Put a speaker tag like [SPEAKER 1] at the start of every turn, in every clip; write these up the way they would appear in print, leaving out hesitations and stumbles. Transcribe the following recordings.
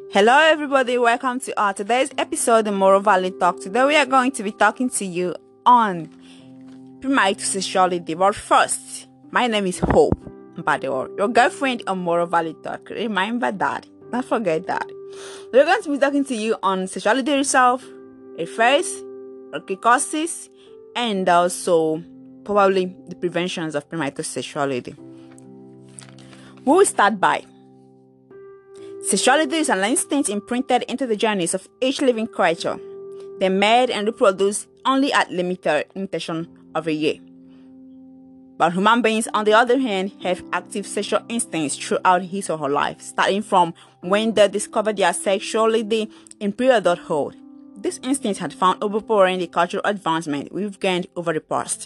[SPEAKER 1] Hello everybody, welcome to our today's episode of Moral Value Talk. Today we are going to be talking to you on premarital sexuality. But first, my name is Hope Mbador, your girlfriend on Moral Value Talk. Remember that, don't forget that. We're going to be talking to you on sexuality itself, affairs, causes, and also probably the preventions of premarital sexuality. We will start by sexuality is an instinct imprinted into the genes of each living creature. They made and reproduce only at limited intention of a year. But human beings, on the other hand, have active sexual instincts throughout his or her life, starting from when they discovered their sexuality in pre-adulthood. This instinct had found overpowering the cultural advancement we've gained over the past.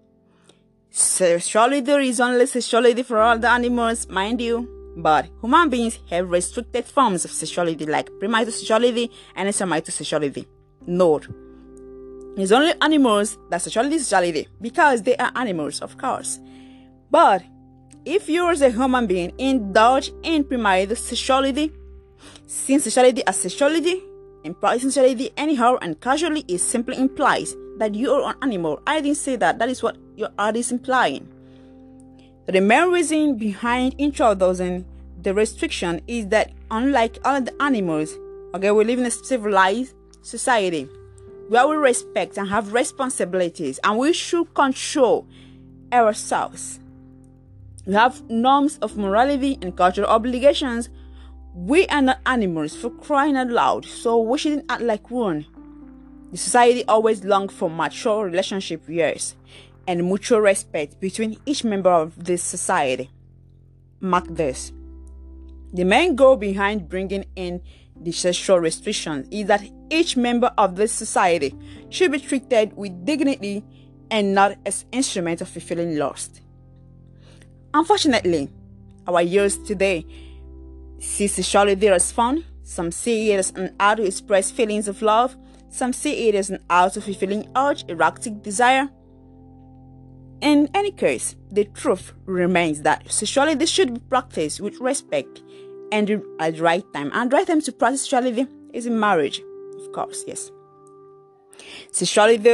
[SPEAKER 1] Sexuality is only sexuality for all the animals, mind you. But human beings have restricted forms of sexuality like premarital sexuality and extramarital sexuality. Note, it's only animals that sexuality because they are animals, of course. But if you as a human being indulge in premarital sexuality, since sexuality as sexuality, implies sexuality anyhow and casually, it simply implies that you are an animal. I didn't say that. That is what your art is implying. The main reason behind introducing the restriction is that unlike all the animals, we live in a civilized society where we respect and have responsibilities and we should control ourselves. We have norms of morality and cultural obligations. We are not animals, for crying out loud, so we shouldn't act like one. The society always longed for mature relationship years and mutual respect between each member of this society. Mark this. The main goal behind bringing in the sexual restrictions is that each member of this society should be treated with dignity and not as instruments of fulfilling lust. Unfortunately, our youth today see sexuality as fun. Some see it as an art to express feelings of love. Some see it as an art of fulfilling urge, erotic desire. In any case, the truth remains that sexuality should be practiced with respect and at the right time. And the right time to practice sexuality is in marriage, of course, yes. Sexuality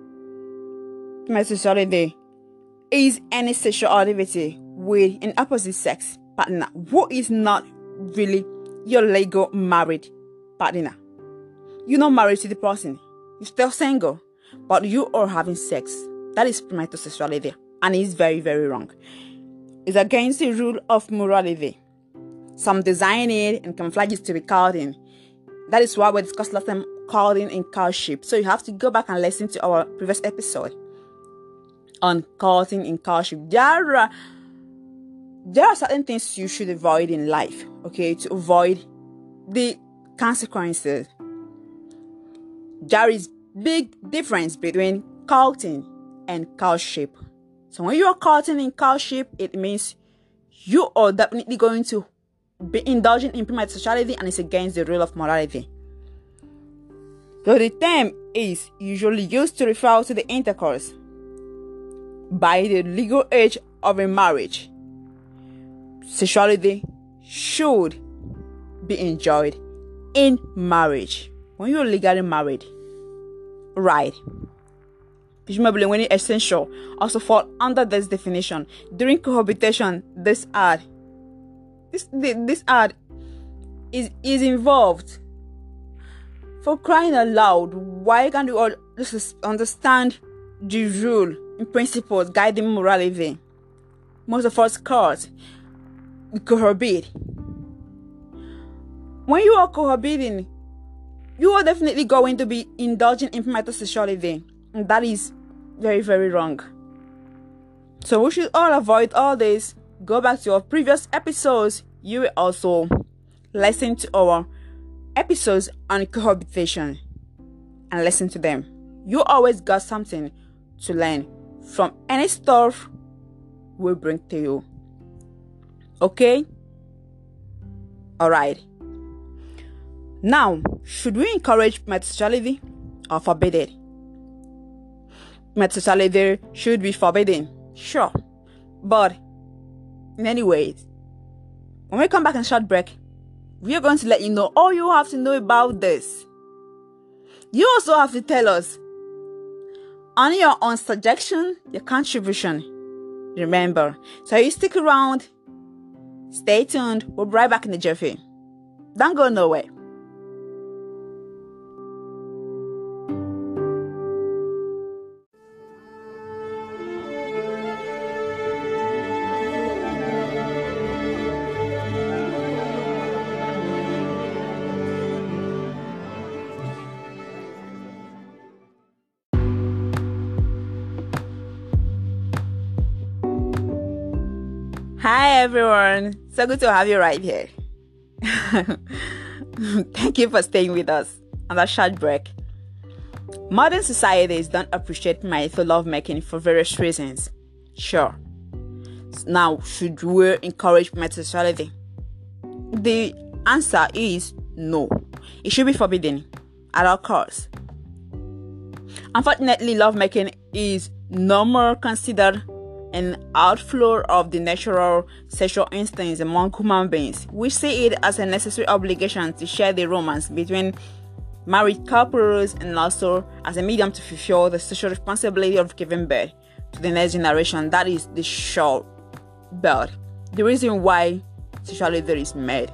[SPEAKER 1] is any sexual activity with an opposite sex partner who is not really your legal married partner. You're not married to the person. You're still single, but you are having sex. That is premarital sexuality, and it's very, very wrong. It's against the rule of morality. Some design it and camouflage it to be courting. That is why we discussed last time courting and courtship. So you have to go back and listen to our previous episode on courting and courtship. There are certain things you should avoid in life, okay, to avoid the consequences. There is big difference between courting and courtship. So when you are courting in courtship, it means you are definitely going to be indulging in premarital sexuality and it's against the rule of morality. So the term is usually used to refer to the intercourse by the legal age of a marriage. Sexuality should be enjoyed in marriage. When you're legally married, right? Presumably when it's essential, also fall under this definition. During cohabitation, this act is involved. For crying out loud, why can't you all just understand the rule and principles guiding morality? Most of us court cohabit. When you are cohabiting, you are definitely going to be indulging in premarital sexuality, and that is very, very wrong. So we should all avoid all this. Go back to our previous episodes. You will also listen to our episodes on cohabitation and listen to them. You always got something to learn from any stuff we bring to you. Okay? Alright. Now, should we encourage premarital sexuality or forbid it? Premarital sexuality should be forbidden, sure. But in any ways, when we come back in short break, We are going to let you know all you have to know about this. You also have to tell us on your own suggestion, your contribution. Remember, so you stick around, stay tuned. We'll be right back in the jiffy. Don't go nowhere. Hi everyone, so good to have you right here. Thank you for staying with us on that short break. Modern societies don't appreciate premarital lovemaking for various reasons. Sure. Now, should we encourage premarital sexuality? The answer is no. It should be forbidden at all costs. Unfortunately, lovemaking is no more considered an outflow of the natural sexual instincts among human beings. We see it as a necessary obligation to share the romance between married couples and also as a medium to fulfill the social responsibility of giving birth to the next generation. That is the short birth. The reason why sexuality is made.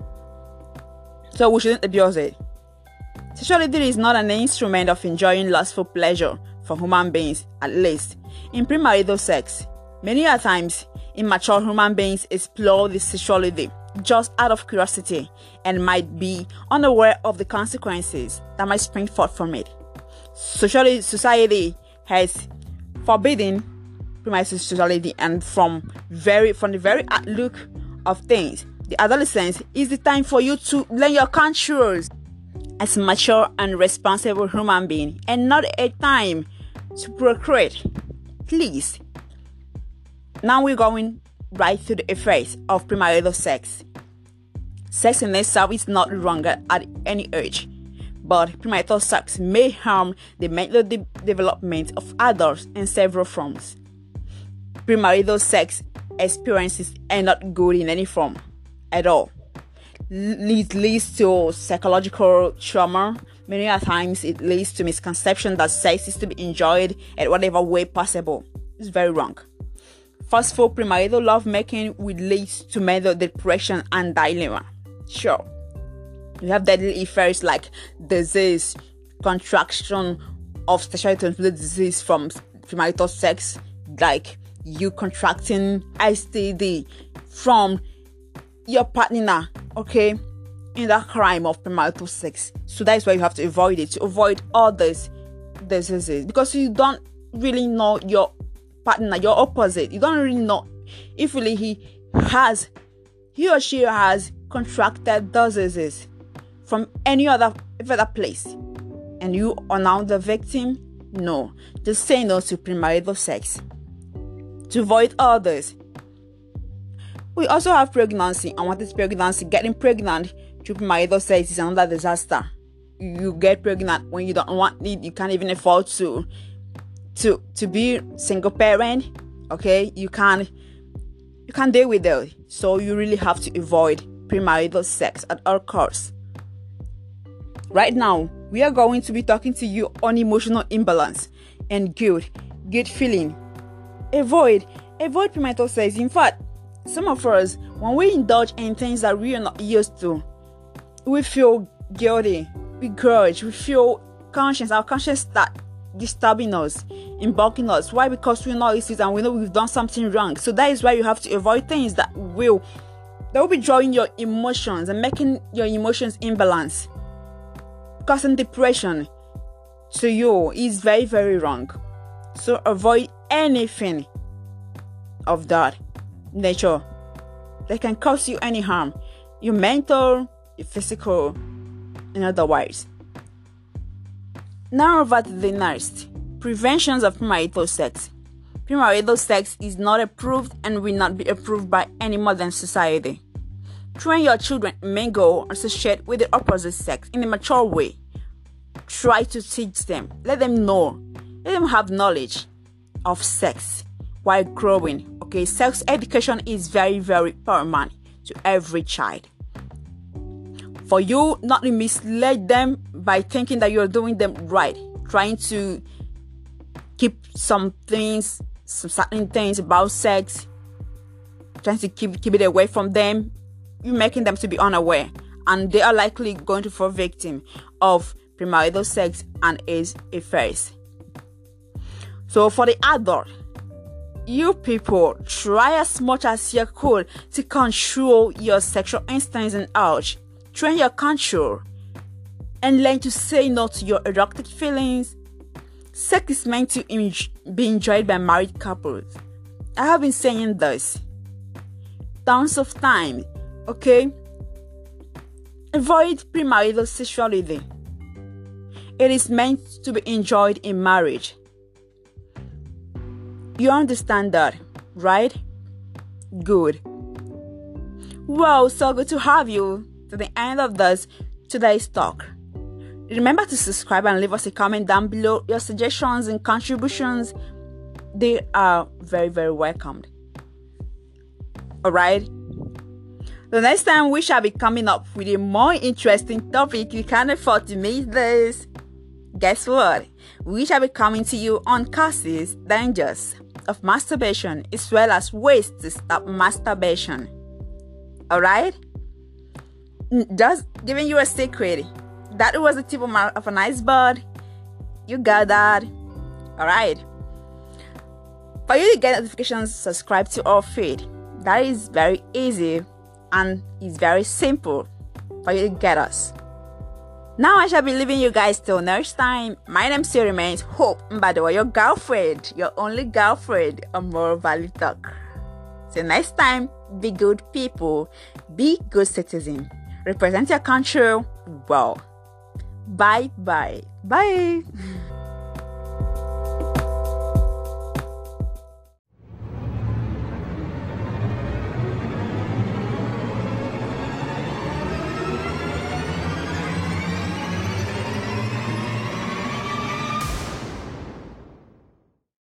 [SPEAKER 1] So we shouldn't abuse it. Sexuality is not an instrument of enjoying lustful pleasure for human beings, at least in premarital sex. Many a times, immature human beings explore this sexuality just out of curiosity and might be unaware of the consequences that might spring forth from it. Society has forbidden premarital sexuality, and from the very outlook of things, the adolescence is the time for you to learn your controls as a mature and responsible human being, and not a time to procreate. Please. Now we're going right to the effects of premarital sex. Sex in itself is not wrong at any age, but premarital sex may harm the mental development of adults in several forms. Premarital sex experiences are not good in any form at all. It leads to psychological trauma. Many times it leads to misconception that sex is to be enjoyed at whatever way possible. It's very wrong. Forceful premarital lovemaking will lead to mental depression and dilemma. Sure, you have deadly effects like disease, contraction of sexually transmitted disease from premarital sex, like you contracting STD from your partner, okay, in that crime of premarital sex. So that is why you have to avoid it, to avoid all these diseases, because you don't really know your partner, your opposite. You don't really know if really he or she has contracted diseases from any other place, and you are now the victim. No, just say no to premarital sex to avoid all this. We also have pregnancy, and what is pregnancy? Getting pregnant through premarital sex is another disaster. You get pregnant when you don't want it. You can't even afford to be single parent. Okay, you can't deal with it. So you really have to avoid premarital sex at all costs. Right now, we are going to be talking to you on emotional imbalance and guilt feeling. Avoid premarital sex. In fact, some of us, when we indulge in things that we are not used to, we feel guilty, we grudge, we feel our conscience start disturbing us, embarking us. Why? Because we know it and we know we've done something wrong. So that is why you have to avoid things that will be drawing your emotions and making your emotions imbalance, causing depression to you is very, very wrong. So avoid anything of that nature that can cause you any harm, your mental, your physical, and otherwise. Now over to the next. Preventions of premarital sex. Premarital sex is not approved and will not be approved by any modern society. Train your children to mingle or associate with the opposite sex in a mature way. Try to teach them. Let them know. Let them have knowledge of sex while growing. Okay, sex education is very, very paramount to every child. For you not to mislead them by thinking that you're doing them right, trying to keep some certain things about sex, trying to keep it away from them, you're making them to be unaware, and they are likely going to fall victim of premarital sex and AIDS affairs. So for the adult, you people try as much as you could to control your sexual instincts and urge. Train your control and learn to say no to your erotic feelings. Sex is meant to be enjoyed by married couples. I have been saying this tons of times, okay? Avoid premarital sexuality. It is meant to be enjoyed in marriage. You understand that, right? Good. Well, so good to have you to the end of today's talk. Remember to subscribe and leave us a comment down below. Your suggestions and contributions, they are very, very welcomed. Alright? The next time we shall be coming up with a more interesting topic. You can't afford to miss this. Guess what? We shall be coming to you on causes, dangers of masturbation, as well as ways to stop masturbation. Alright? Just giving you a secret. That was the tip of an iceberg. You got that. Alright. For you to get notifications, subscribe to our feed. That is very easy and it's very simple for you to get us. Now I shall be leaving you guys till next time. My name still remains Hope Mbadiwa, your girlfriend, your only girlfriend on Moral Value Talk. Till next time, be good people, be good citizens, represent your country well. Bye.